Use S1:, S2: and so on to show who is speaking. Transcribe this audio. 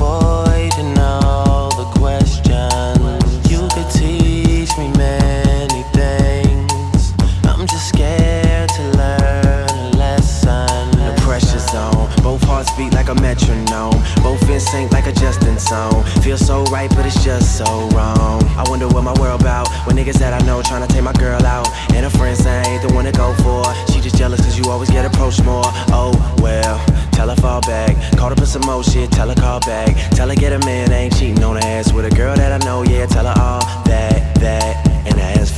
S1: avoiding all the questions. You could teach me many things. I'm just scared to learn a lesson.
S2: The pressure zone, both hearts beat like a metronome, both in sync like a Justin song. Feels so right, but it's just so wrong. I wonder what my world about when niggas that I know tryna take my girl out, and her friends say I ain't the one to go for. She just jealous cause you always get approached more. Oh well, tell her fall back. Call her for some more shit, tell her call back. Tell her get a man, ain't cheating on her ass with a girl that I know, yeah. Tell her all that, and her ass